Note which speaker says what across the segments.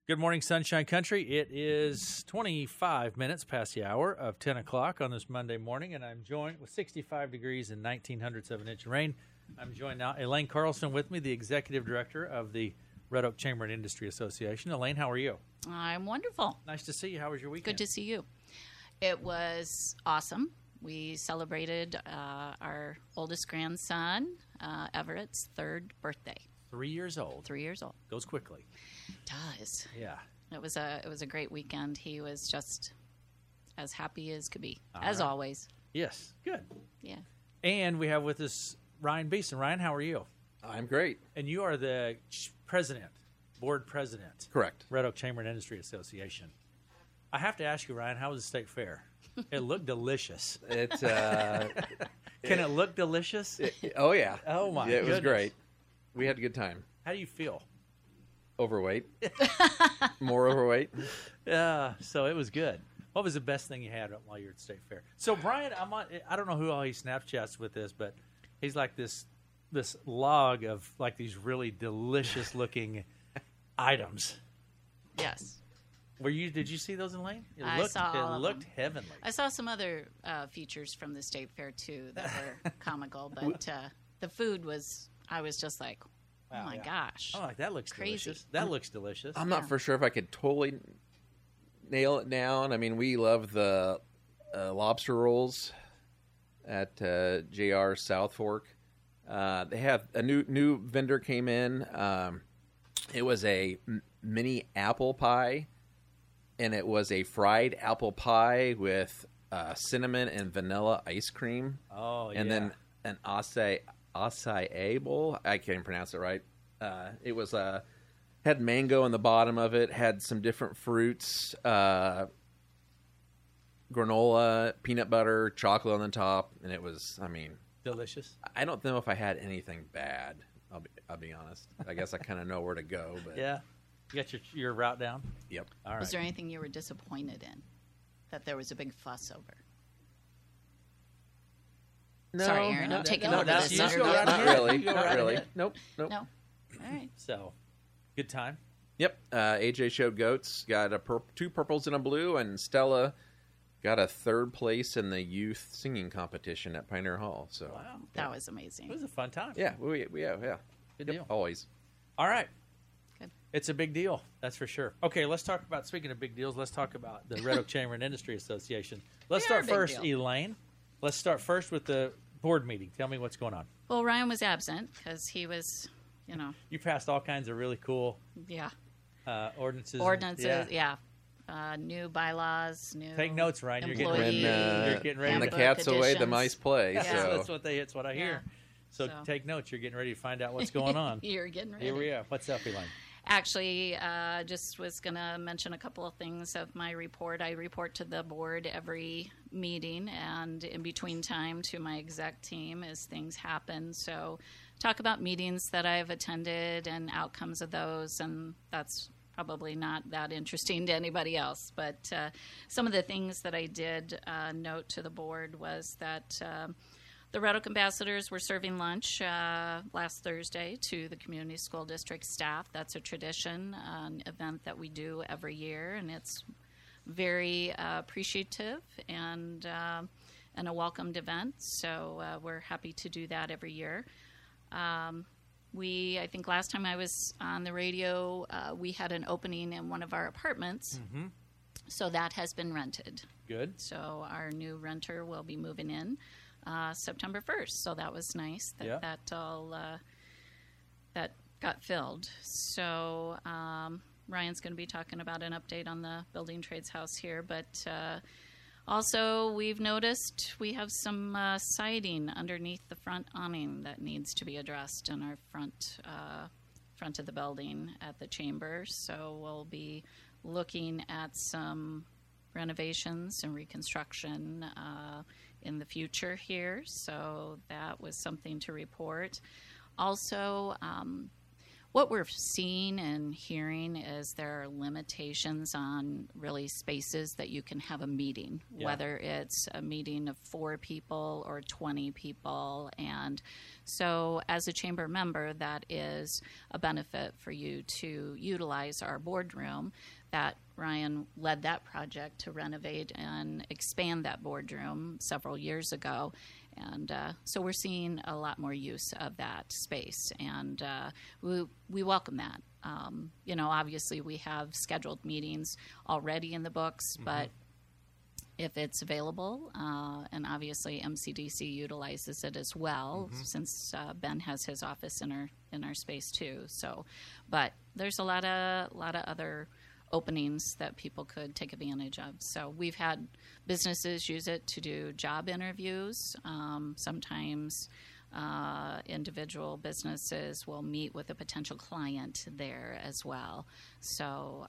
Speaker 1: Good morning, Sunshine Country. It is 25 minutes past the hour of 10 o'clock on this Monday morning, and I'm joined with 65 degrees and 1900ths of an inch of rain. I'm joined now, Elaine Carlson with me, the Executive Director of the Red Oak Chamber and Industry Association. Elaine, how are you?
Speaker 2: I'm wonderful.
Speaker 1: Nice to see you. How was your weekend?
Speaker 2: Good to see you. It was awesome. We celebrated our oldest grandson, Everett's, 3rd birthday.
Speaker 1: 3 years old.
Speaker 2: 3 years old.
Speaker 1: Goes quickly.
Speaker 2: Does.
Speaker 1: Yeah.
Speaker 2: It was a great weekend. He was just as happy as could be,
Speaker 1: All
Speaker 2: as
Speaker 1: right.
Speaker 2: always.
Speaker 1: Yes. Good.
Speaker 2: Yeah.
Speaker 1: And we have with us Ryan Beeson. Ryan, how are you?
Speaker 3: I'm great.
Speaker 1: And you are the board president.
Speaker 3: Correct.
Speaker 1: Red Oak Chamber and Industry Association. I have to ask you, Ryan, how was the state fair? It looked delicious.
Speaker 3: It's
Speaker 1: Can it look delicious?
Speaker 3: oh yeah.
Speaker 1: Oh, my
Speaker 3: Yeah, it was
Speaker 1: goodness.
Speaker 3: great. We had a good time.
Speaker 1: How do you feel?
Speaker 3: Overweight. More overweight.
Speaker 1: Yeah, so it was good. What was the best thing you had while you were at the state fair? So Brian, I don't know who all he Snapchats with this, but he's like this log of like these really delicious looking items.
Speaker 2: Yes.
Speaker 1: Did you see those, Elaine?
Speaker 2: I saw all
Speaker 1: It
Speaker 2: of
Speaker 1: looked
Speaker 2: them.
Speaker 1: heavenly.
Speaker 2: I saw some other features from the state fair, too, that were comical. But the food was, I was just like, oh,
Speaker 1: Wow,
Speaker 2: my
Speaker 1: yeah.
Speaker 2: gosh.
Speaker 1: Oh, like that looks
Speaker 2: Crazy.
Speaker 1: delicious. That looks delicious.
Speaker 3: I'm not for sure if I could totally nail it down. I mean, we love the lobster rolls at JR South Fork. They have a new vendor came in. It was a mini apple pie, and it was a fried apple pie with cinnamon and vanilla ice cream.
Speaker 1: Oh, yeah.
Speaker 3: And then an acai bowl. I can't even pronounce it right. It was had mango on the bottom of it. Had some different fruits, granola, peanut butter, chocolate on the top, and it was. I mean,
Speaker 1: delicious.
Speaker 3: I don't know if I had anything bad. I'll be honest. I guess I kind of know where to go. But
Speaker 1: Yeah. You got your route down?
Speaker 3: Yep.
Speaker 1: All right.
Speaker 2: Was there anything you were disappointed in that there was a big fuss over?
Speaker 3: No,
Speaker 2: Sorry, Aaron, I'm taking over
Speaker 1: that's
Speaker 2: this.
Speaker 1: you.
Speaker 2: Under
Speaker 1: Go right
Speaker 3: not
Speaker 1: ahead.
Speaker 3: really.
Speaker 1: You go
Speaker 3: Not
Speaker 1: right
Speaker 3: really.
Speaker 1: ahead.
Speaker 3: Nope.
Speaker 2: No. All right.
Speaker 1: So, good time.
Speaker 3: Yep. AJ showed goats. Got two purples and a blue, and Stella got a 3rd place in the youth singing competition at Pioneer Hall. So
Speaker 1: Wow.
Speaker 2: That was amazing.
Speaker 1: It was a fun time.
Speaker 3: yeah, yeah.
Speaker 1: Good
Speaker 3: Yep,
Speaker 1: deal.
Speaker 3: always.
Speaker 1: All right.
Speaker 2: Good.
Speaker 1: It's a big deal. That's for sure. Okay, let's talk about, speaking of big deals, let's talk about the Red Oak Chamber and Industry Association. Let's
Speaker 2: They are
Speaker 1: start
Speaker 2: a big
Speaker 1: first,
Speaker 2: deal.
Speaker 1: Elaine. Let's start first with the board meeting. Tell me what's going on.
Speaker 2: Well, Ryan was absent because he was,
Speaker 1: You passed all kinds of really cool
Speaker 2: yeah,
Speaker 1: ordinances.
Speaker 2: ordinances, yeah. New bylaws, new
Speaker 1: Take notes, Ryan. You're getting
Speaker 2: employee
Speaker 1: ready. You're getting ready
Speaker 3: When the
Speaker 1: to-
Speaker 2: handbook
Speaker 3: cat's away, the
Speaker 2: additions.
Speaker 3: mice play.
Speaker 2: Yeah.
Speaker 3: So
Speaker 1: That's what I hear.
Speaker 2: Yeah.
Speaker 1: So,
Speaker 2: So.
Speaker 1: take notes. You're getting ready to find out what's going on.
Speaker 2: You're getting ready.
Speaker 1: Here we are. What's up, Elaine?
Speaker 2: Actually, just was going to mention a couple of things of my report. I report to the board every meeting and in between time to my exec team as things happen. So talk about meetings that I've attended and outcomes of those, and that's probably not that interesting to anybody else. But some of the things that I did note to the board was that the Red Oak Ambassadors were serving lunch last Thursday to the community school district staff. That's a tradition, an event that we do every year, and it's very appreciative and a welcomed event. So we're happy to do that every year. I think last time I was on the radio, we had an opening in one of our apartments.
Speaker 1: Mm-hmm.
Speaker 2: So that has been rented.
Speaker 1: Good.
Speaker 2: So our new renter will be moving in September 1st. So that was nice that
Speaker 1: Yeah.
Speaker 2: that all that got filled. So Ryan's going to be talking about an update on the building trades house here, but also we've noticed we have some siding underneath the front awning that needs to be addressed in our front of the building at the chamber. So we'll be looking at some renovations and reconstruction in the future here. So that was something to report. Also, what we're seeing and hearing is there are limitations on really spaces that you can have a meeting, whether it's a meeting of 4 people or 20 people. And so as a chamber member, that is a benefit for you to utilize our boardroom. That Ryan led that project to renovate and expand that boardroom several years ago. And so we're seeing a lot more use of that space, and we welcome that. Obviously we have scheduled meetings already in the books, but if it's available, and obviously MCDC utilizes it as well, since Ben has his office in our space too. So, but there's a lot of other openings that people could take advantage of. So we've had businesses use it to do job interviews. Sometimes individual businesses will meet with a potential client there as well. So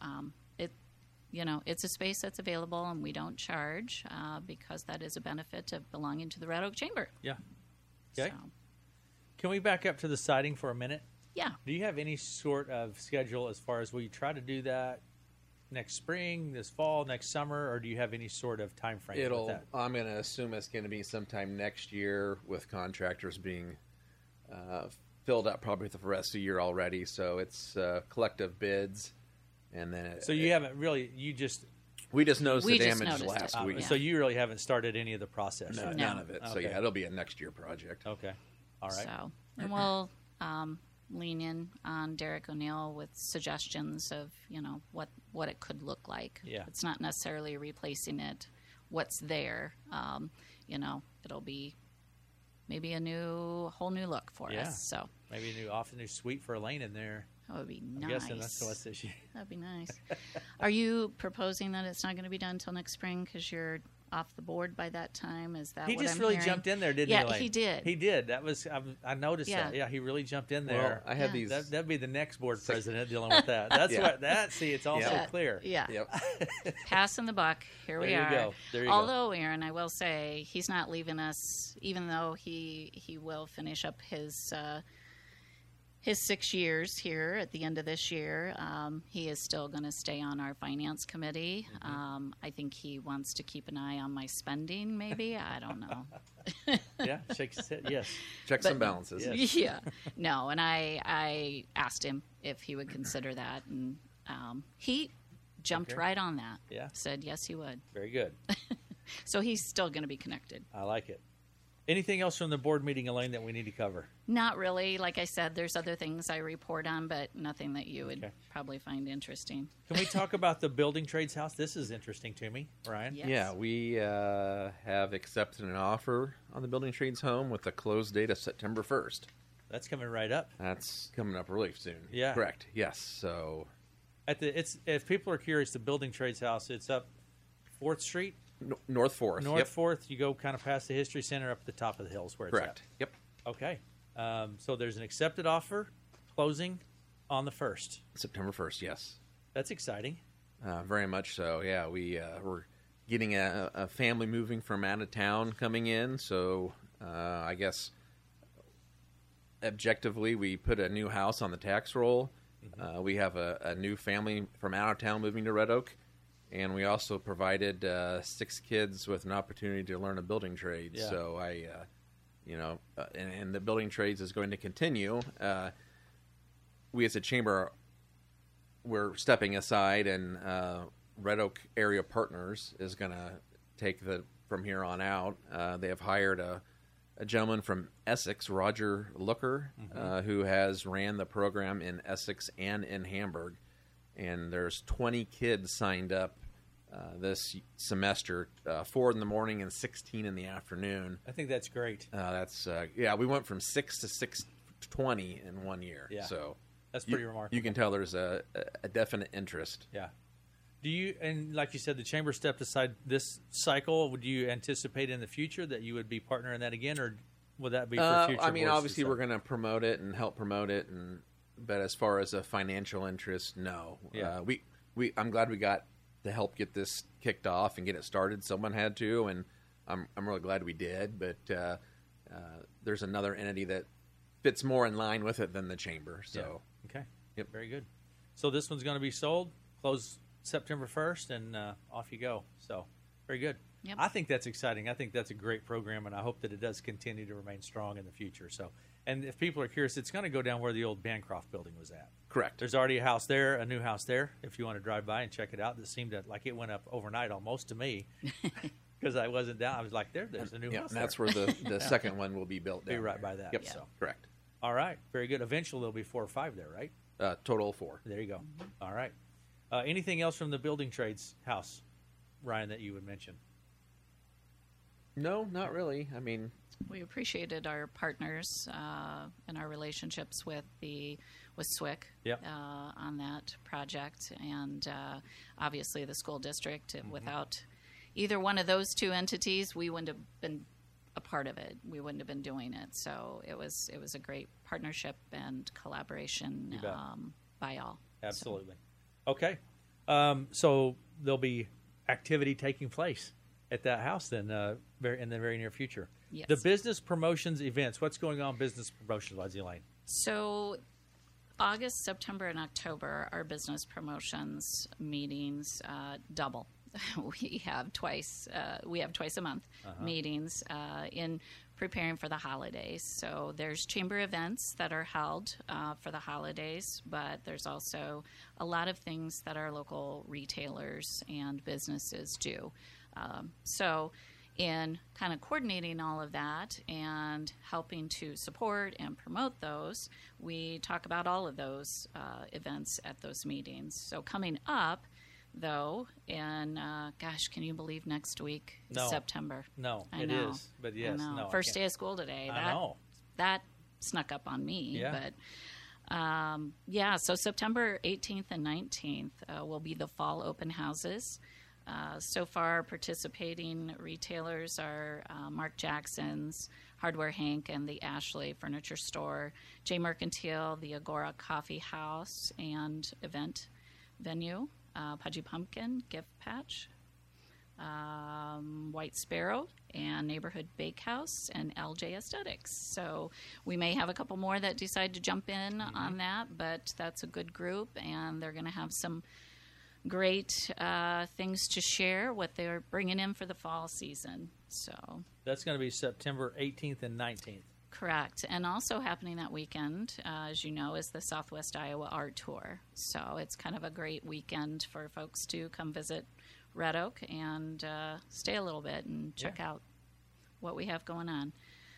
Speaker 2: it's a space that's available, and we don't charge because that is a benefit of belonging to the Red Oak Chamber.
Speaker 1: Yeah. Okay.
Speaker 2: So,
Speaker 1: Can we back up to the siding for a minute?
Speaker 2: yeah.
Speaker 1: Do you have any sort of schedule as far as will you try to do that next spring, this fall, next summer, or do you have any sort of time frame with that?
Speaker 3: I'm going to assume it's going to be sometime next year, with contractors being filled up probably for the rest of the year already. So it's collective bids, and then
Speaker 1: So you haven't really,
Speaker 3: we just noticed
Speaker 2: We
Speaker 3: the
Speaker 2: just
Speaker 3: damage
Speaker 2: noticed
Speaker 3: last
Speaker 2: it.
Speaker 3: week.
Speaker 2: Yeah.
Speaker 1: so you really haven't started any of the process.
Speaker 3: No,
Speaker 1: yet?
Speaker 3: none of it. So
Speaker 1: Okay.
Speaker 3: yeah, it'll be a next year project.
Speaker 1: Okay. All right.
Speaker 2: So, and we'll lean in on Derek O'Neill with suggestions of, what it could look like.
Speaker 1: Yeah.
Speaker 2: It's not necessarily replacing it, what's there. It'll be maybe a whole new look for
Speaker 1: Yeah.
Speaker 2: us. So
Speaker 1: Maybe a new suite for Elaine in there.
Speaker 2: that would be
Speaker 1: I'm
Speaker 2: nice.
Speaker 1: guessing that's what's this year.
Speaker 2: That'd be nice. Are you proposing that it's not going to be done until next spring because you're off the board by that time? Is that
Speaker 1: He
Speaker 2: what
Speaker 1: just
Speaker 2: I'm
Speaker 1: really
Speaker 2: hearing?
Speaker 1: jumped in there, didn't
Speaker 2: Yeah,
Speaker 1: he, Elaine?
Speaker 2: he did.
Speaker 1: He did. That was I noticed
Speaker 2: Yeah.
Speaker 1: that. Yeah, he really jumped in
Speaker 3: Well,
Speaker 1: there.
Speaker 3: I have
Speaker 2: Yeah.
Speaker 3: these.
Speaker 1: That'd be the next board president dealing with that. That's
Speaker 3: Yeah.
Speaker 1: See, it's also
Speaker 2: Yeah.
Speaker 1: clear.
Speaker 2: Yeah.
Speaker 3: Yep.
Speaker 2: Passing the buck. Here we
Speaker 1: There you
Speaker 2: are.
Speaker 1: go. There you go.
Speaker 2: Although, Aaron, I will say he's not leaving us, even though he will finish up his 6 years here at the end of this year. He is still going to stay on our finance committee. I think he wants to keep an eye on my spending, maybe. I don't know.
Speaker 1: Yeah, shakes his head. Yes.
Speaker 3: Check some balances.
Speaker 1: Yes.
Speaker 2: Yeah. No, and I asked him if he would consider that, and he jumped
Speaker 1: Okay.
Speaker 2: right on that.
Speaker 1: Yeah.
Speaker 2: Said yes, he would.
Speaker 1: Very good.
Speaker 2: So he's still going to be connected.
Speaker 1: I like it. Anything else from the board meeting, Elaine, that we need to cover?
Speaker 2: Not really. Like I said, there's other things I report on, but nothing that you would
Speaker 1: Okay.
Speaker 2: probably find interesting.
Speaker 1: Can we talk about the building trades house? This is interesting to me, Ryan.
Speaker 2: Yes.
Speaker 3: Yeah, we have accepted an offer on the building trades home with a close date of September 1st.
Speaker 1: That's coming right up.
Speaker 3: That's coming up really soon.
Speaker 1: Yeah.
Speaker 3: Correct. Yes. So
Speaker 1: If people are curious, the building trades house, it's up 4th Street,
Speaker 3: North 4th.
Speaker 1: North
Speaker 3: Yep.
Speaker 1: 4th. You go kind of past the History Center up the top of the hills where it's
Speaker 3: Correct. Yep.
Speaker 1: at. Okay. So there's an accepted offer, closing on the 1st.
Speaker 3: September 1st. Yes.
Speaker 1: That's exciting.
Speaker 3: Very much so. Yeah, we're getting a family moving from out of town coming in. So I guess objectively, we put a new house on the tax roll. We have a new family from out of town moving to Red Oak. And we also provided 6 kids with an opportunity to learn a building trade.
Speaker 1: Yeah.
Speaker 3: So and the building trades is going to continue. We as a chamber, we're stepping aside, and Red Oak Area Partners is going to take from here on out. They have hired a gentleman from Essex, Roger Looker, who has ran the program in Essex and in Hamburg. And there's 20 kids signed up this semester, 4 in the morning and 16 in the afternoon.
Speaker 1: I think that's great.
Speaker 3: We went from 6 to 620 in 1 year.
Speaker 1: Yeah.
Speaker 3: So
Speaker 1: That's pretty remarkable.
Speaker 3: You can tell there's a definite interest.
Speaker 1: Yeah. Do you, and like you said, the chamber stepped aside this cycle. Would you anticipate in the future that you would be partnering that again, or would that be for future?
Speaker 3: I mean,
Speaker 1: boards
Speaker 3: obviously,
Speaker 1: to
Speaker 3: we're going to promote it and help promote it, but as far as a financial interest, no.
Speaker 1: Yeah.
Speaker 3: I'm glad we got to help get this kicked off and get it started. Someone had to, and I'm really glad we did. But there's another entity that fits more in line with it than the chamber. So
Speaker 1: Yeah. Okay.
Speaker 3: Yep.
Speaker 1: Very good. So this one's going to be sold, close September 1st, and off you go. So very good.
Speaker 2: Yep.
Speaker 1: I think that's exciting. I think that's a great program, and I hope that it does continue to remain strong in the future. So, and if people are curious, it's going to go down where the old Bancroft building was at.
Speaker 3: Correct.
Speaker 1: There's already a house there, a new house there. If you want to drive by and check it out, it seemed like it went up overnight almost to me because I wasn't down. I was like, there's a new house.
Speaker 3: And that's
Speaker 1: there.
Speaker 3: where the second one will be built
Speaker 1: Be
Speaker 3: down
Speaker 1: right
Speaker 3: there.
Speaker 1: by that.
Speaker 3: Yep.
Speaker 1: So.
Speaker 3: Correct.
Speaker 1: All right, very good. Eventually there'll be 4 or 5 there, right?
Speaker 3: Total 4.
Speaker 1: There you go. All right. Anything else from the building trades house, Ryan, that you would mention?
Speaker 3: No, not really. I mean,
Speaker 2: We appreciated our partners and our relationships with SWIC
Speaker 1: Yep.
Speaker 2: on that project, and obviously the school district. Without either one of those two entities, we wouldn't have been a part of it. We wouldn't have been doing it. So it was a great partnership and collaboration
Speaker 1: You bet.
Speaker 2: by all.
Speaker 1: Absolutely. Okay. So there'll be activity taking place at that house then in the very near future.
Speaker 2: Yes.
Speaker 1: The business promotions events. What's going on business promotions-wise, Elaine?
Speaker 2: So August, September, and October, our business promotions meetings double. We have twice a month meetings in preparing for the holidays. So there's chamber events that are held for the holidays, but there's also a lot of things that our local retailers and businesses do. So in kind of coordinating all of that and helping to support and promote those, we talk about all of those events at those meetings. So coming up, though, in can you believe next week is
Speaker 1: No.
Speaker 2: September?
Speaker 1: No,
Speaker 2: I
Speaker 1: it
Speaker 2: know.
Speaker 1: is. But
Speaker 2: I
Speaker 1: yes,
Speaker 2: know.
Speaker 1: no. I
Speaker 2: First
Speaker 1: can't.
Speaker 2: day of school today.
Speaker 1: I know.
Speaker 2: That snuck up on me.
Speaker 1: Yeah.
Speaker 2: But so September 18th and 19th will be the fall open houses. So far, participating retailers are Mark Jackson's, Hardware Hank, and the Ashley Furniture Store, J Mercantile, the Agora Coffee House and event venue, Pudgy Pumpkin Gift Patch, White Sparrow, and Neighborhood Bakehouse, and LJ Aesthetics. So we may have a couple more that decide to jump in on that, but that's a good group, and they're going to have some great things to share, what they're bringing in for the fall season. So
Speaker 1: That's going to be September 18th and 19th.
Speaker 2: correct. And also happening that weekend, as you know, is the Southwest Iowa Art Tour. So it's kind of a great weekend for folks to come visit Red Oak and stay a little bit and check out what we have going on.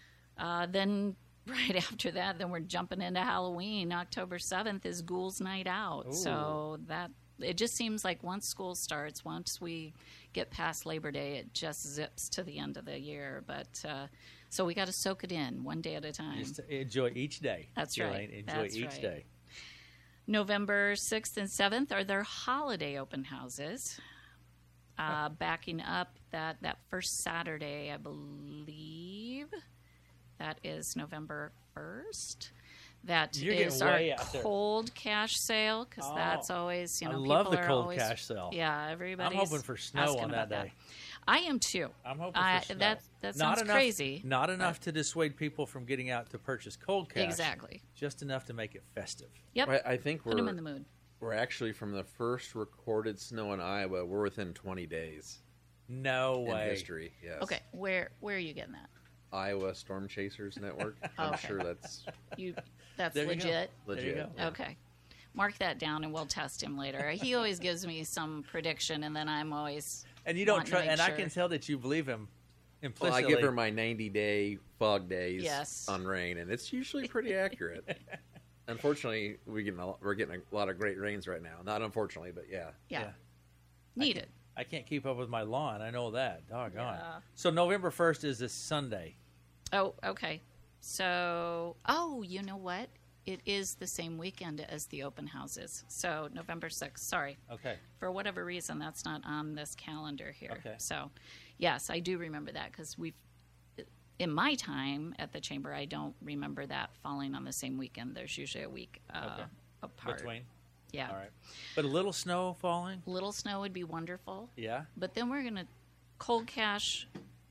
Speaker 2: Then right after that, then we're jumping into Halloween. October 7th is Ghouls Night Out.
Speaker 1: Ooh.
Speaker 2: So it just seems like once school starts, once we get past Labor Day, it just zips to the end of the year. But so we got to soak it in one day at a time.
Speaker 1: Just enjoy each day.
Speaker 2: That's
Speaker 1: Elaine.
Speaker 2: right.
Speaker 1: Enjoy
Speaker 2: That's
Speaker 1: each
Speaker 2: right.
Speaker 1: day.
Speaker 2: November 6th and 7th are their holiday open houses. Backing up that first Saturday, I believe, that is November 1st. That
Speaker 1: You're
Speaker 2: is
Speaker 1: getting
Speaker 2: our
Speaker 1: way out there.
Speaker 2: cold cash sale, because that's always,
Speaker 1: I
Speaker 2: people
Speaker 1: love the
Speaker 2: are
Speaker 1: cold
Speaker 2: always,
Speaker 1: cash sale.
Speaker 2: Yeah, everybody's
Speaker 1: I'm hoping for snow
Speaker 2: asking
Speaker 1: on
Speaker 2: about
Speaker 1: that day.
Speaker 2: I am too.
Speaker 1: I'm hoping for snow.
Speaker 2: That sounds crazy.
Speaker 1: Not enough to dissuade people from getting out to purchase cold cash.
Speaker 2: Exactly.
Speaker 1: Just enough to make it festive.
Speaker 2: Yep.
Speaker 3: I think
Speaker 2: Put them in the mood.
Speaker 3: we're actually from the first recorded snow in Iowa. We're within 20 days
Speaker 1: No
Speaker 3: in
Speaker 1: way.
Speaker 3: history. Yes.
Speaker 2: Okay, where are you getting that?
Speaker 3: Iowa Storm Chasers Network. I'm
Speaker 2: Okay.
Speaker 3: sure that's
Speaker 2: That's
Speaker 1: There you go.
Speaker 2: legit.
Speaker 1: There you
Speaker 3: legit.
Speaker 1: go.
Speaker 3: Yeah.
Speaker 2: Okay. Mark that down and we'll test him later. He always gives me some prediction and then I'm always
Speaker 1: And you don't
Speaker 2: wanting to
Speaker 1: try.
Speaker 2: make
Speaker 1: And I
Speaker 2: sure.
Speaker 1: can tell that you believe him
Speaker 3: Well,
Speaker 1: implicitly.
Speaker 3: I give her my 90-day fog days
Speaker 2: Yes.
Speaker 3: on rain, and it's usually pretty accurate. Unfortunately, we're getting a lot of great rains right now. Not unfortunately, but yeah.
Speaker 2: Yeah. Needed.
Speaker 1: I can't keep up with my lawn. I know that. Doggone.
Speaker 2: Yeah.
Speaker 1: So November 1st is this Sunday.
Speaker 2: Oh, okay. So, you know what? It is the same weekend as the open houses. So November 6th. Sorry.
Speaker 1: Okay.
Speaker 2: For whatever reason, that's not on this calendar here.
Speaker 1: Okay.
Speaker 2: So, yes, I do remember that because in my time at the chamber, I don't remember that falling on the same weekend. There's usually a week apart.
Speaker 1: Between.
Speaker 2: Yeah.
Speaker 1: All right. But a little snow falling.
Speaker 2: Little snow would be wonderful.
Speaker 1: Yeah.
Speaker 2: But then we're going to cold cash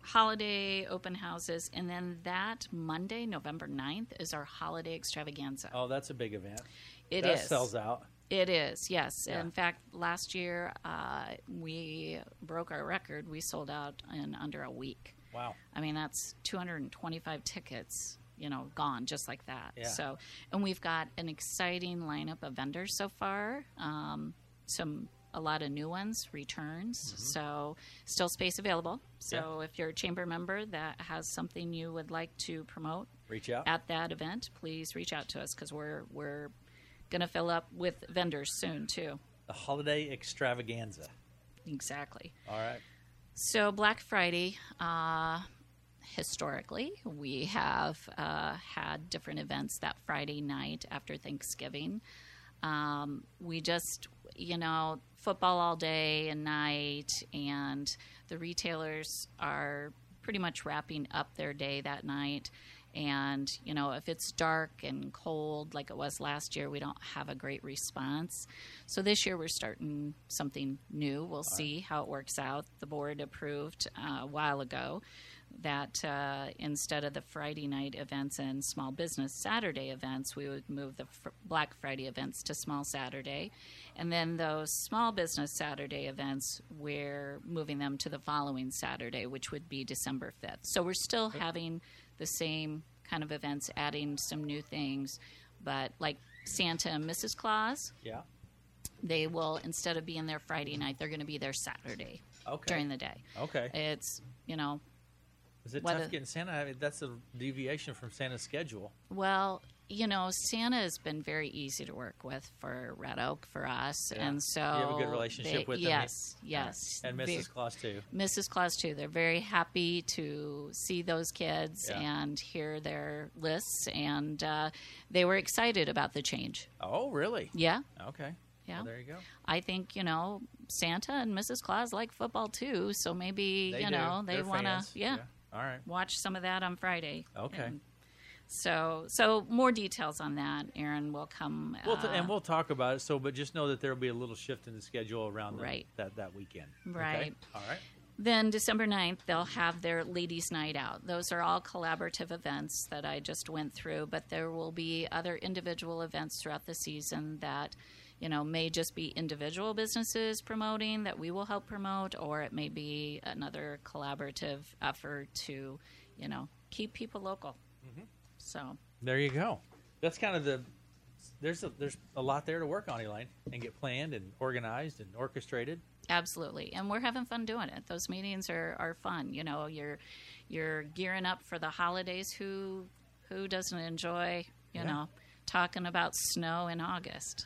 Speaker 2: holiday open houses, and then that Monday, November 9th, is our holiday extravaganza.
Speaker 1: Oh, that's a big event.
Speaker 2: It
Speaker 1: that
Speaker 2: is.
Speaker 1: sells out.
Speaker 2: It is, yes.
Speaker 1: Yeah.
Speaker 2: In fact, last year we broke our record. We sold out in under a week.
Speaker 1: Wow.
Speaker 2: I mean, that's 225 tickets, gone just like that.
Speaker 1: Yeah.
Speaker 2: So, and we've got an exciting lineup of vendors so far. A lot of new ones, returns. So, still space available. So, if you're a chamber member that has something you would like to promote,
Speaker 1: Reach out.
Speaker 2: at that event, please reach out to us because we're going to fill up with vendors soon too.
Speaker 1: The holiday extravaganza.
Speaker 2: Exactly.
Speaker 1: All right.
Speaker 2: So Black Friday, historically, we have had different events that Friday night after Thanksgiving. We just, football all day and night, and the retailers are pretty much wrapping up their day that night. And, if it's dark and cold like it was last year, we don't have a great response. So this year we're starting something new. We'll see how it works out. The board approved a while ago that instead of the Friday night events and small business Saturday events, we would move the Black Friday events to small Saturday. And then those small business Saturday events, we're moving them to the following Saturday, which would be December 5th. So we're still having the same kind of events, adding some new things, but like Santa and Mrs. Claus,
Speaker 1: Yeah.
Speaker 2: they will, instead of being there Friday night, they're going to be there Saturday
Speaker 1: Okay.
Speaker 2: during the day.
Speaker 1: Okay.
Speaker 2: It's,
Speaker 1: Is it
Speaker 2: whether-
Speaker 1: tough getting Santa? I mean, that's a deviation from Santa's schedule.
Speaker 2: well, Santa has been very easy to work with for Red Oak, for us.
Speaker 1: Yeah.
Speaker 2: And so
Speaker 1: You have a good relationship with them?
Speaker 2: Yes, yes.
Speaker 1: And Mrs. Claus, too.
Speaker 2: Mrs. Claus, too. They're very happy to see those kids
Speaker 1: Yeah.
Speaker 2: and hear their lists, and they were excited about the change.
Speaker 1: Oh, really?
Speaker 2: Yeah,
Speaker 1: Okay.
Speaker 2: yeah.
Speaker 1: Well, there you go.
Speaker 2: I think, Santa and Mrs. Claus like football, too, so maybe,
Speaker 1: They do.
Speaker 2: they
Speaker 1: They're
Speaker 2: want to,
Speaker 1: fans. All right.
Speaker 2: watch some of that on Friday.
Speaker 1: Okay.
Speaker 2: And so more details on that, Aaron, will come.
Speaker 1: And we'll talk about it. So, but just know that there will be a little shift in the schedule around
Speaker 2: Right.
Speaker 1: that weekend. Okay?
Speaker 2: Right.
Speaker 1: All right.
Speaker 2: Then December 9th, they'll have their Ladies' Night Out. Those are all collaborative events that I just went through, but there will be other individual events throughout the season that, may just be individual businesses promoting that we will help promote, or it may be another collaborative effort to, keep people local. So,
Speaker 1: There you go. That's kind of there's a lot there to work on, Elaine, and get planned and organized and orchestrated.
Speaker 2: absolutely. And we're having fun doing it. Those meetings are fun. You're gearing up for the holidays. Who doesn't enjoy, talking about snow in August?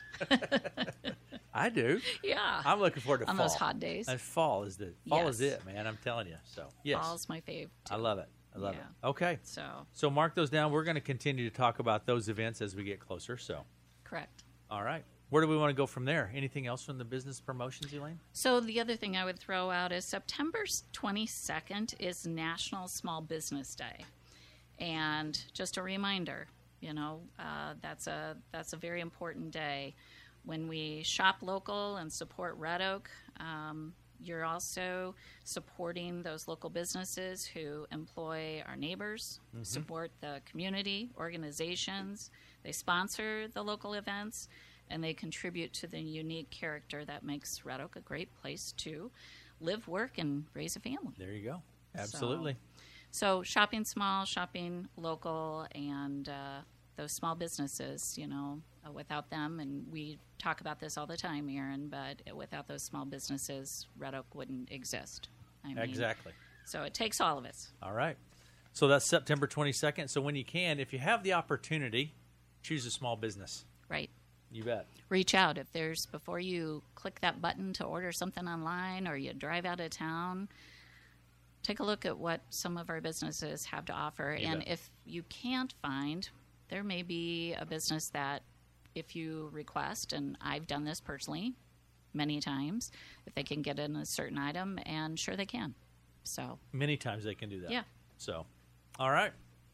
Speaker 1: I do.
Speaker 2: Yeah.
Speaker 1: I'm looking forward to
Speaker 2: On
Speaker 1: fall.
Speaker 2: those hot days.
Speaker 1: And fall is
Speaker 2: Yes.
Speaker 1: it, man. I'm telling you. So yes,
Speaker 2: Fall's my fave.
Speaker 1: I love it. I love
Speaker 2: Yeah.
Speaker 1: it. Okay.
Speaker 2: So,
Speaker 1: So mark those down. We're going to continue to talk about those events as we get closer. So,
Speaker 2: correct.
Speaker 1: all right. Where do we want to go from there? Anything else from the business promotions, Elaine?
Speaker 2: So the other thing I would throw out is September 22nd is National Small Business Day. And just a reminder, that's a very important day. When we shop local and support Red Oak, you're also supporting those local businesses who employ our neighbors, support the community, organizations. They sponsor the local events, and they contribute to the unique character that makes Red Oak a great place to live, work, and raise a family.
Speaker 1: There you go. Absolutely.
Speaker 2: So shopping small, shopping local, and those small businesses, without them, and we talk about this all the time, Aaron, but without those small businesses, Red Oak wouldn't exist. I mean,
Speaker 1: Exactly.
Speaker 2: So it takes all of us.
Speaker 1: All right. So that's September 22nd. So when you can, if you have the opportunity, choose a small business.
Speaker 2: Right.
Speaker 1: You bet.
Speaker 2: Reach out if there's, before you click that button to order something online or you drive out of town, take a look at what some of our businesses have to offer.
Speaker 1: You
Speaker 2: And
Speaker 1: bet.
Speaker 2: if you can't find, there may be a business that if you request, and I've done this personally many times, if they can get in a certain item, and sure they can. So,
Speaker 1: Many times they can do that.
Speaker 2: yeah.
Speaker 1: So, all right.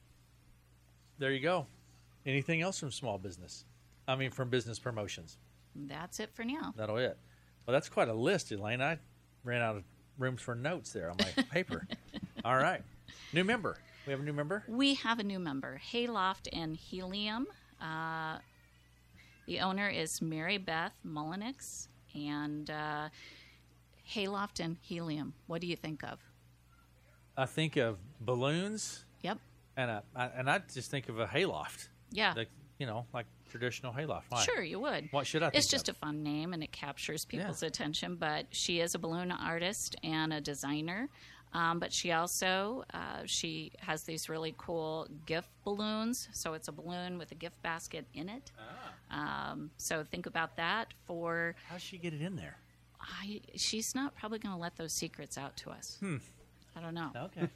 Speaker 1: There you go. Anything else from small business? I mean, from business promotions.
Speaker 2: That's it for now.
Speaker 1: That'll it. Well, that's quite a list, Elaine. I ran out of rooms for notes there on my paper. All right. New member. We have a new member?
Speaker 2: We have a new member, Hayloft and Helium. The owner is Mary Beth Mullenix. And Hayloft and Helium, what do you think of?
Speaker 1: I think of balloons.
Speaker 2: Yep.
Speaker 1: And I just think of a hayloft.
Speaker 2: Yeah.
Speaker 1: Like, like traditional hayloft. Why?
Speaker 2: Sure, you would.
Speaker 1: What should I think
Speaker 2: It's just
Speaker 1: of?
Speaker 2: a fun name, and it captures people's attention. But she is a balloon artist and a designer. But she also she has these really cool gift balloons. So it's a balloon with a gift basket in it. So think about that for...
Speaker 1: How'd she get it in there?
Speaker 2: She's not probably going to let those secrets out to us. I don't know.
Speaker 1: Okay.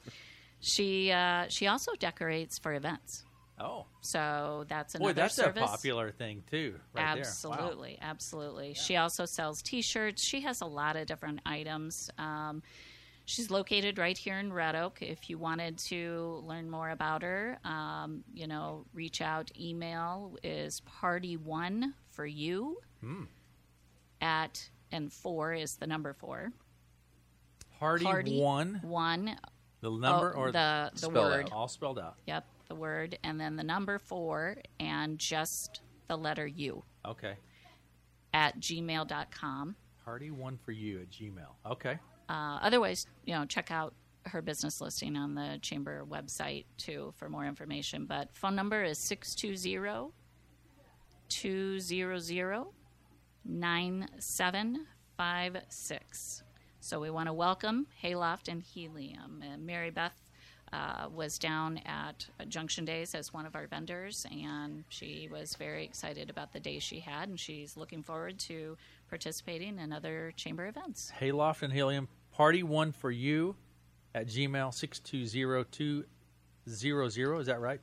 Speaker 2: She also decorates for events.
Speaker 1: Oh.
Speaker 2: So that's another
Speaker 1: Boy, that's
Speaker 2: service.
Speaker 1: a popular thing, too, right
Speaker 2: Absolutely,
Speaker 1: there. Wow.
Speaker 2: absolutely. Yeah. She also sells T-shirts. She has a lot of different items. She's located right here in Red Oak. If you wanted to learn more about her, reach out. Email is party1foryou and 4 is the number 4.
Speaker 1: Party one. The number or
Speaker 2: the
Speaker 3: spelled
Speaker 2: word.
Speaker 3: out.
Speaker 1: all spelled out.
Speaker 2: Yep, the word, and then the number 4 and just the letter U
Speaker 1: Okay.
Speaker 2: at gmail.com.
Speaker 1: Party1foryou at Gmail. Okay.
Speaker 2: Otherwise, check out her business listing on the Chamber website, too, for more information. But phone number is 620-200-9756. So we want to welcome Hayloft and Helium. And Mary Beth was down at Junction Days as one of our vendors, and she was very excited about the day she had, and she's looking forward to participating in other Chamber events.
Speaker 1: Hayloft and Helium. Party1foryou at Gmail. 620-200. Is that right?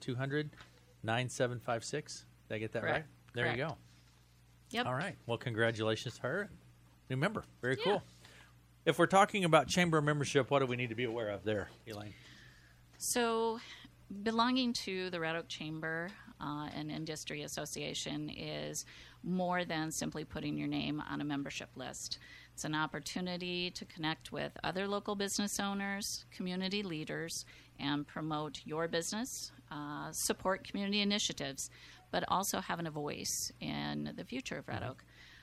Speaker 1: 200-9756. Did I get that
Speaker 2: Correct.
Speaker 1: right? There you
Speaker 2: Correct.
Speaker 1: go.
Speaker 2: Yep.
Speaker 1: All right. Well, congratulations to her. New member. Very
Speaker 2: Yeah.
Speaker 1: cool. If we're talking about chamber membership, what do we need to be aware of there, Elaine?
Speaker 2: So, belonging to the Red Oak Chamber and Industry Association is more than simply putting your name on a membership list. It's an opportunity to connect with other local business owners, community leaders, and promote your business, support community initiatives, but also having a voice in the future of Red Oak.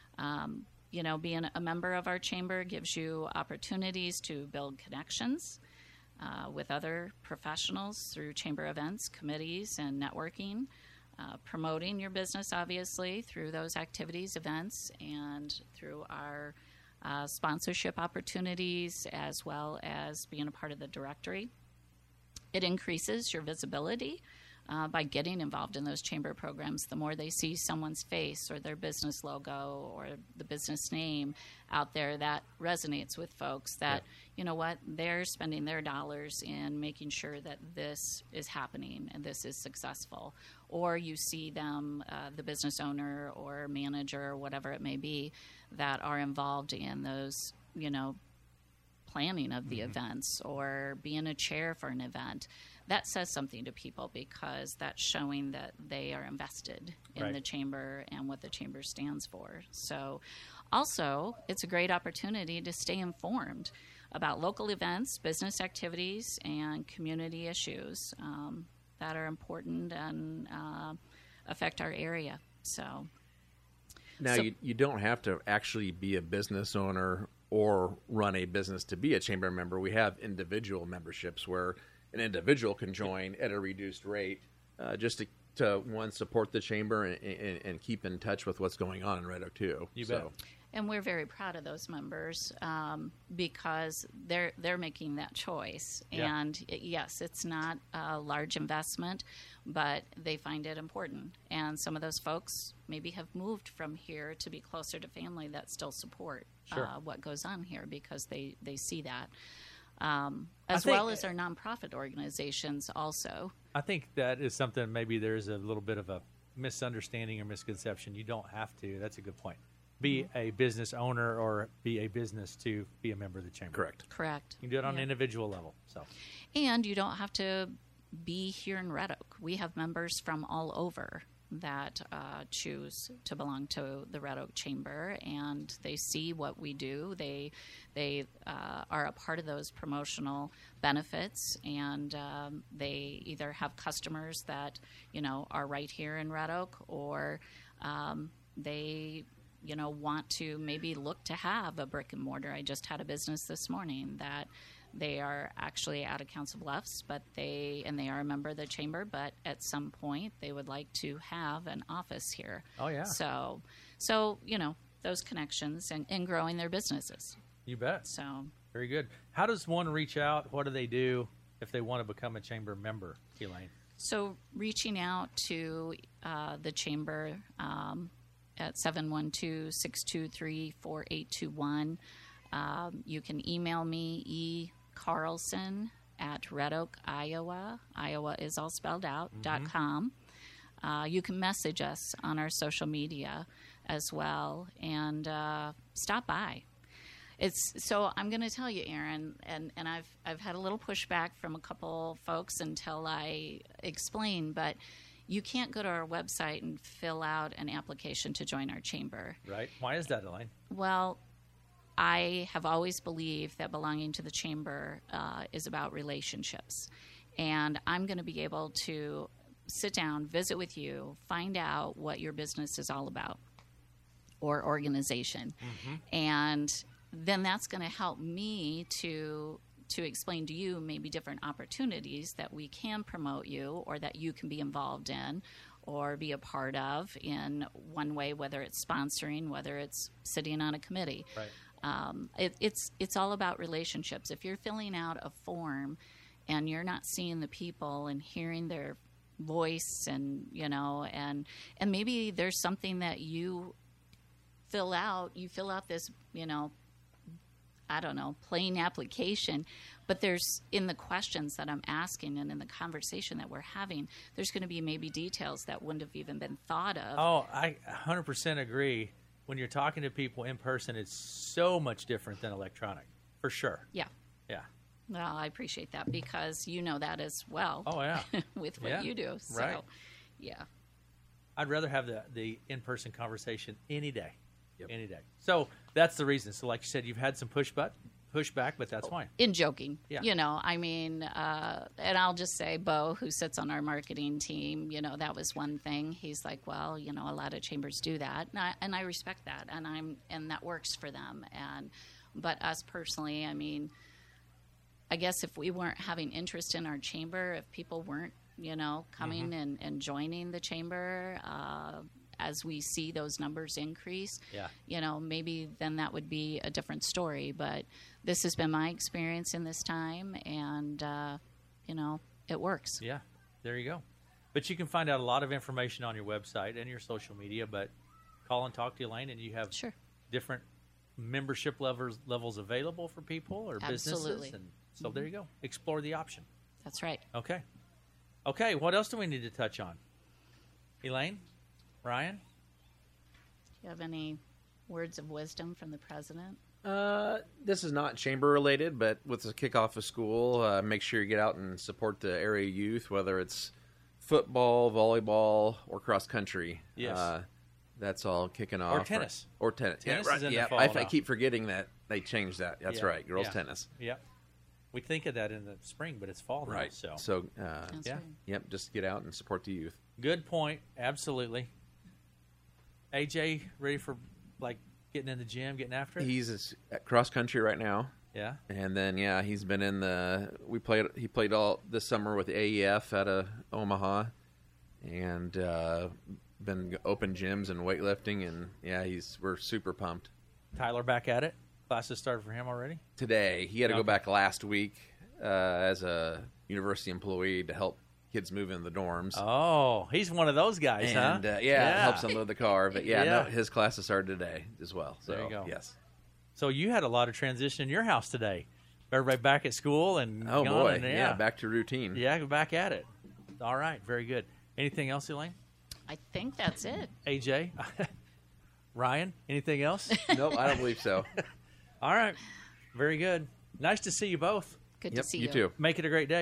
Speaker 2: Being a member of our chamber gives you opportunities to build connections with other professionals through chamber events, committees, and networking, promoting your business, obviously, through those activities, events, and through our sponsorship opportunities, as well as being a part of the directory. It increases your visibility by getting involved in those chamber programs. The more they see someone's face or their business logo or the business name out there, that resonates with folks that, they're spending their dollars in making sure that this is happening and this is successful. Or you see them, the business owner or manager or whatever it may be, that are involved in those, planning of the events or being a chair for an event. That says something to people because that's showing that they are invested in the chamber and what the chamber stands for. So also, it's a great opportunity to stay informed about local events, business activities, and community issues that are important and affect our area. So
Speaker 3: now, you don't have to actually be a business owner or run a business to be a chamber member. We have individual memberships where an individual can join at a reduced rate just to one, support the chamber and keep in touch with what's going on in Red Oak, too.
Speaker 1: You bet.
Speaker 2: And we're very proud of those members because they're making that choice.
Speaker 1: Yeah.
Speaker 2: And yes, it's not a large investment, but they find it important. And some of those folks maybe have moved from here to be closer to family that still support what goes on here because they see that. As well as our nonprofit organizations also.
Speaker 1: I think that is something maybe there's a little bit of a misunderstanding or misconception. You don't have to. That's a good point. Be a business owner or be a business to be a member of the chamber.
Speaker 3: Correct.
Speaker 1: You can do it on an individual level. So,
Speaker 2: and you don't have to be here in Red Oak. We have members from all over. that choose to belong to the Red Oak Chamber, and they see what we do. They are a part of those promotional benefits, and they either have customers that are right here in Red Oak, or they want to maybe look to have a brick and mortar. I just had a business this morning that they are actually out of Council Bluffs, but they are a member of the chamber, but at some point they would like to have an office here.
Speaker 1: Oh, yeah.
Speaker 2: So those connections and growing their businesses.
Speaker 1: You bet.
Speaker 2: So
Speaker 1: very good. How does one reach out? What do they do if they want to become a chamber member, Elaine?
Speaker 2: So reaching out to the chamber at 712-623-4821. You can email me, ecarlson at Red Oak, Iowa. Iowa is all spelled out, .com. You can message us on our social media as well, and stop by. So I'm going to tell you, Aaron, and I've had a little pushback from a couple folks until I explain, but you can't go to our website and fill out an application to join our chamber.
Speaker 1: Right. Why is that, Elaine?
Speaker 2: Well, I have always believed that belonging to the chamber is about relationships. And I'm going to be able to sit down, visit with you, find out what your business is all about or organization. And then that's going to help me to explain to you maybe different opportunities that we can promote you or that you can be involved in or be a part of in one way, whether it's sponsoring, whether it's sitting on a committee.
Speaker 1: Right.
Speaker 2: It's all about relationships. If you're filling out a form and you're not seeing the people and hearing their voice and maybe there's something that you fill out this, I don't know, plain application, but there's in the questions that I'm asking and in the conversation that we're having, there's going to be maybe details that wouldn't have even been thought of.
Speaker 1: Oh, I 100% agree. When you're talking to people in person, it's so much different than electronic, for sure.
Speaker 2: Yeah.
Speaker 1: Yeah.
Speaker 2: Well, I appreciate that because you know that as well.
Speaker 1: Oh, yeah.
Speaker 2: with what
Speaker 1: Yeah.
Speaker 2: you do. So,
Speaker 1: Right.
Speaker 2: yeah.
Speaker 1: I'd rather have the in-person conversation any day.
Speaker 3: Yep.
Speaker 1: Any day. So that's the reason. So like you said, you've had some pushback, but that's fine.
Speaker 2: In joking.
Speaker 1: Yeah.
Speaker 2: And I'll just say, Bo, who sits on our marketing team, that was one thing. He's like, well, a lot of chambers do that. And I respect that. And that works for them. But us personally, I guess if we weren't having interest in our chamber, if people weren't, coming and joining the chamber, as we see those numbers increase, maybe then that would be a different story. But this has been my experience in this time, and, it works.
Speaker 1: Yeah, there you go. But you can find out a lot of information on your website and your social media, but call and talk to Elaine, and you have different membership levels available for people or
Speaker 2: Absolutely.
Speaker 1: businesses. And so there you go. Explore the option.
Speaker 2: That's right.
Speaker 1: Okay, what else do we need to touch on? Elaine? Ryan?
Speaker 2: Do you have any words of wisdom from the president?
Speaker 3: This is not chamber related, but with the kickoff of school, make sure you get out and support the area youth, whether it's football, volleyball, or cross country.
Speaker 1: Yes.
Speaker 3: That's all kicking off.
Speaker 1: Or tennis.
Speaker 3: Or tennis.
Speaker 1: Tennis
Speaker 3: right.
Speaker 1: is in the
Speaker 3: Yeah,
Speaker 1: fall
Speaker 3: I
Speaker 1: now.
Speaker 3: keep forgetting that they changed that. That's right. Girls tennis.
Speaker 1: Yep. We think of that in the spring, but it's fall now.
Speaker 3: Right.
Speaker 1: So
Speaker 2: That's
Speaker 1: yeah.
Speaker 2: right.
Speaker 3: Yep, just get out and support the youth.
Speaker 1: Good point. Absolutely. AJ, ready for getting in the gym, getting after it?
Speaker 3: He's at cross country right now.
Speaker 1: Yeah.
Speaker 3: And then he's been in he played all this summer with AEF out of Omaha, and been open gyms and weightlifting, and we're super pumped.
Speaker 1: Tyler back at it. Classes started for him already?
Speaker 3: Today he had to
Speaker 1: Okay.
Speaker 3: go back last week as a university employee to help kids move in the dorms.
Speaker 1: Oh, he's one of those guys,
Speaker 3: And
Speaker 1: huh?
Speaker 3: it helps unload the car. But
Speaker 1: Yeah.
Speaker 3: no, his classes started today as well. So
Speaker 1: There you go.
Speaker 3: yes.
Speaker 1: So you had a lot of transition in your house today. Everybody back at school and
Speaker 3: Oh
Speaker 1: gone
Speaker 3: boy,
Speaker 1: and,
Speaker 3: back to routine.
Speaker 1: Yeah, back at it. All right, very good. Anything else, Elaine?
Speaker 2: I think that's it.
Speaker 1: AJ? Ryan? Anything else?
Speaker 3: Nope, I don't believe so.
Speaker 1: All right, very good. Nice to see you both.
Speaker 2: Good
Speaker 3: Yep,
Speaker 2: to see
Speaker 3: you
Speaker 2: you.
Speaker 3: too.
Speaker 1: Make it a great day.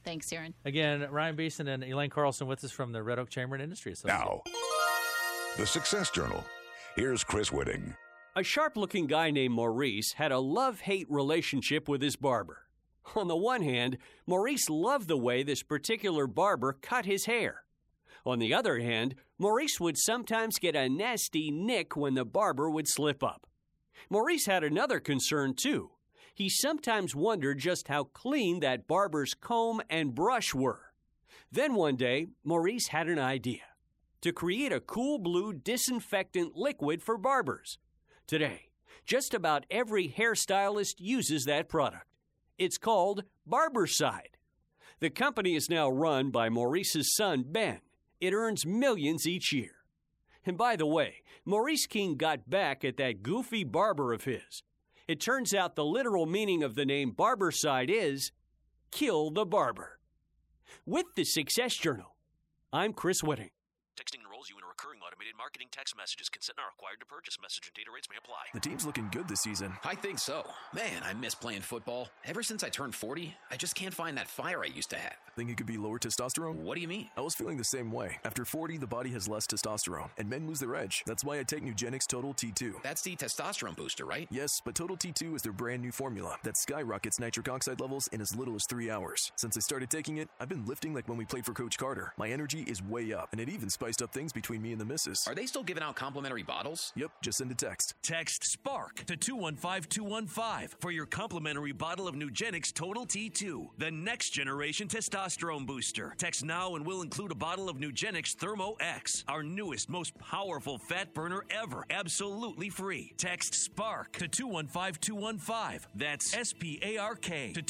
Speaker 2: Thanks, Aaron.
Speaker 1: Again, Ryan Beeson and Elaine Carlson with us from the Red Oak Chamber and Industry Association.
Speaker 4: Now, the Success Journal. Here's Chris Whitting.
Speaker 5: A sharp-looking guy named Maurice had a love-hate relationship with his barber. On the one hand, Maurice loved the way this particular barber cut his hair. On the other hand, Maurice would sometimes get a nasty nick when the barber would slip up. Maurice had another concern, too. He sometimes wondered just how clean that barber's comb and brush were. Then one day, Maurice had an idea: to create a cool blue disinfectant liquid for barbers. Today, just about every hairstylist uses that product. It's called Barberside. The company is now run by Maurice's son, Ben. It earns millions each year. And by the way, Maurice King got back at that goofy barber of his. It turns out the literal meaning of the name Barberside is kill the barber. With the Success Journal, I'm Chris Whitting.
Speaker 6: Texting enrolls you in a recurring automated marketing text messages. Consent not required to purchase. Message and data rates may apply.
Speaker 7: The team's looking good this season.
Speaker 8: I think so. Man, I miss playing football. Ever since I turned 40, I just can't find that fire I used to have.
Speaker 7: Think it could be lower testosterone?
Speaker 8: What do you mean?
Speaker 7: I was feeling the same way. After 40, the body has less testosterone, and men lose their edge. That's why I take Nugenix Total T2.
Speaker 8: That's the testosterone booster, right?
Speaker 7: Yes, but Total T2 is their brand new formula that skyrockets nitric oxide levels in as little as 3 hours. Since I started taking it, I've been lifting like when we played for Coach Carter. My energy is way up, and it even spiced up things between me and the missus.
Speaker 8: Are they still giving out complimentary bottles?
Speaker 7: Yep, just send a text.
Speaker 6: Text SPARK to 215215 for your complimentary bottle of Nugenix Total T2, the next generation testosterone booster. Text now and we'll include a bottle of Nugenix Thermo X, our newest, most powerful fat burner ever, absolutely free. Text SPARK to 215215. That's SPARK to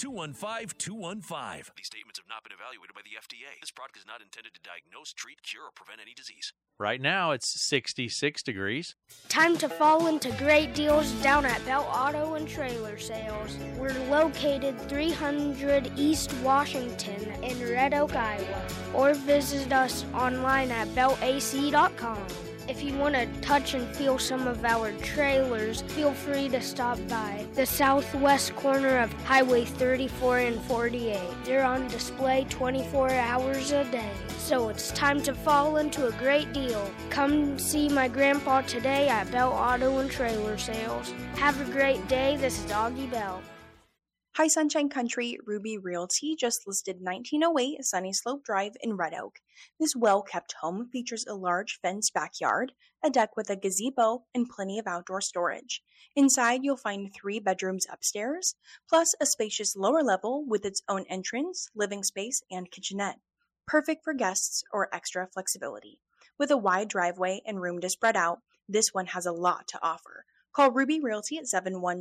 Speaker 6: 215215. These statements have not been evaluated by the FDA. This product is not intended to diagnose, treat, cure, or prevent any disease.
Speaker 1: Right now, it's 66 degrees.
Speaker 9: Time to fall into great deals down at Bell Auto and Trailer Sales. We're located 300 East Washington in Red Oak, Iowa, or visit us online at bellac.com. If you want to touch and feel some of our trailers, feel free to stop by the southwest corner of Highway 34 and 48. They're on display 24 hours a day, so it's time to fall into a great deal. Come see my grandpa today at Bell Auto and Trailer Sales. Have a great day. This is Doggy Bell.
Speaker 10: High Sunshine Country Ruby Realty just listed 1908 Sunny Slope Drive in Red Oak. This well-kept home features a large fenced backyard, a deck with a gazebo, and plenty of outdoor storage. Inside, you'll find 3 bedrooms upstairs, plus a spacious lower level with its own entrance, living space, and kitchenette. Perfect for guests or extra flexibility. With a wide driveway and room to spread out, this one has a lot to offer. Call Ruby Realty at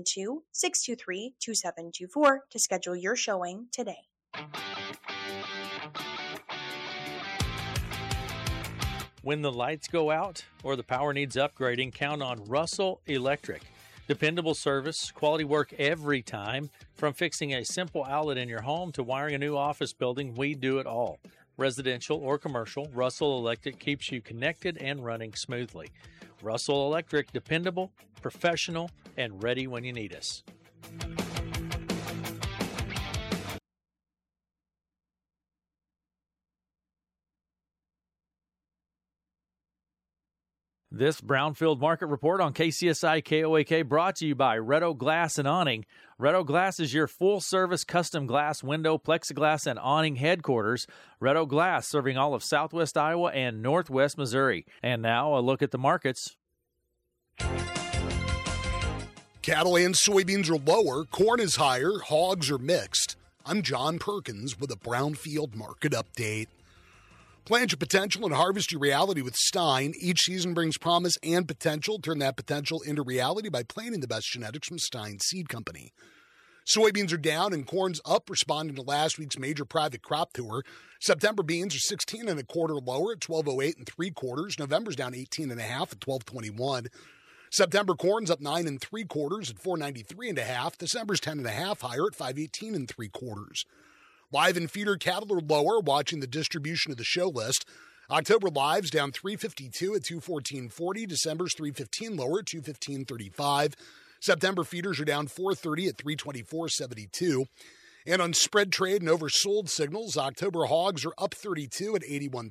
Speaker 10: 712-623-2724 to schedule your showing today.
Speaker 1: When the lights go out or the power needs upgrading, count on Russell Electric. Dependable service, quality work every time. From fixing a simple outlet in your home to wiring a new office building, we do it all. Residential or commercial, Russell Electric keeps you connected and running smoothly. Russell Electric, dependable, professional, and ready when you need us. This Brownfield Market Report on KCSI KOAK brought to you by Red Oak Glass and Awning. Red Oak Glass is your full-service custom glass, window, plexiglass, and awning headquarters. Red Oak Glass, serving all of southwest Iowa and northwest Missouri. And now a look at the markets.
Speaker 11: Cattle and soybeans are lower, corn is higher, hogs are mixed. I'm John Perkins with a Brownfield Market Update. Plant your potential and harvest your reality with Stein. Each season brings promise and potential. Turn that potential into reality by planting the best genetics from Stein Seed Company. Soybeans are down and corn's up, responding to last week's major private crop tour. September beans are 16 1/4 lower at 12.08 3/4. November's down 18 1/2 at 12.21. September corn's up 9 3/4 at 4.93 1/2. December's 10 1/2 higher at 5.18 3/4. Live and feeder cattle are lower, watching the distribution of the show list. October lives down 352 at 214.40. December's 315 lower at 215.35. September feeders are down 430 at 324.72. And on spread trade and oversold signals, October hogs are up 32 at 81.